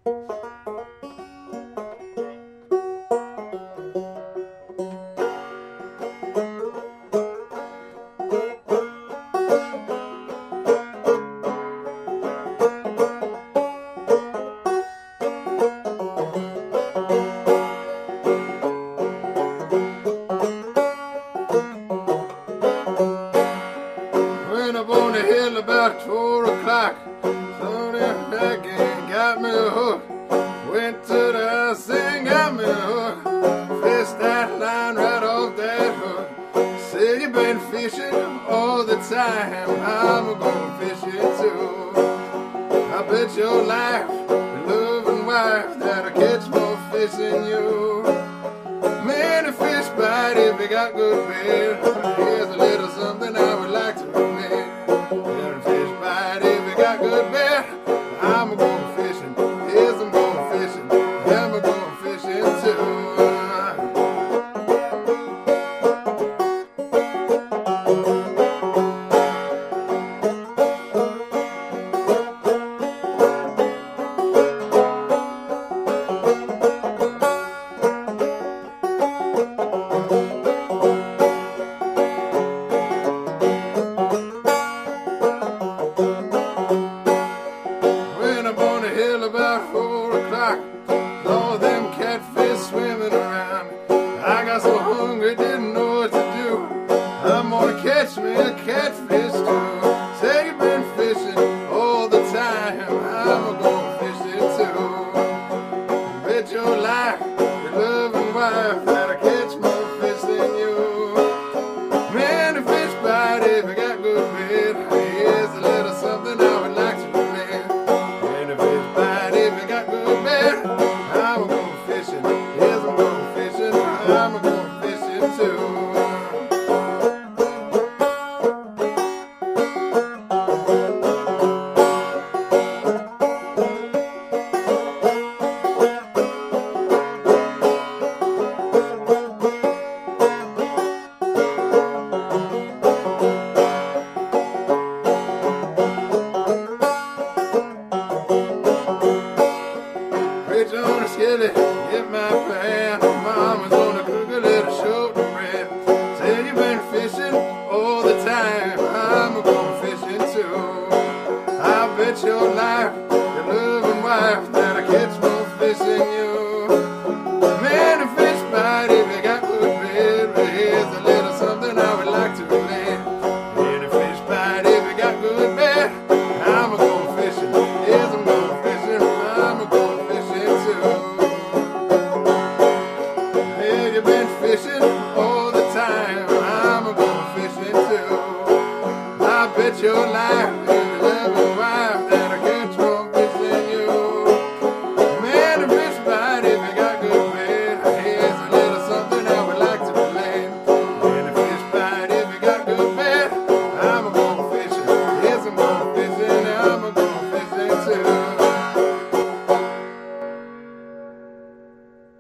Went up on the hill about 4 o'clock. Saw them back and got me a hook. Went to the house and got me a hook. Fished that line right off that hook. Said you been fishing all the time, I'm gonna fish it too. I bet your life, your loving wife, that'll catch more fish than you. Man, a fish bite if you got good bait. Here's a little something I would like to admit. Man, a fish bite if you got good bait. I'm going fishing, yes, I'm going fishing, I'm going fishing too. About 4 o'clock, saw them catfish swimming around. I got so hungry, didn't know what to do. I'm gonna catch me a catfish too. Say you've been fishing all the time, I'm gonna fish it too. Bet your life, your loving wife, that'll catch more fish than you. Man, a fish bite if you got good bait. Here's a little something I would like to admit. And a fish bite if you got good bait. I'm going fishing, yes, I'm going fishing, I'm going fishing too. Reach on a skillet, get my pan. Mama's gonna cook a little shoulder bread. Say you've been fishing all the time, I'm going fishing too. I bet your life, your loving wife, that'll catch more fish than you. Man, a fish bite if you got good bait. But here's a little something I would like to admit. Man, a fish bite if you got good bait. I'm going fishing, yes, I'm going fishing, I'm going yeah, you've been fishing all the time, I'm going fishing too. I bet your life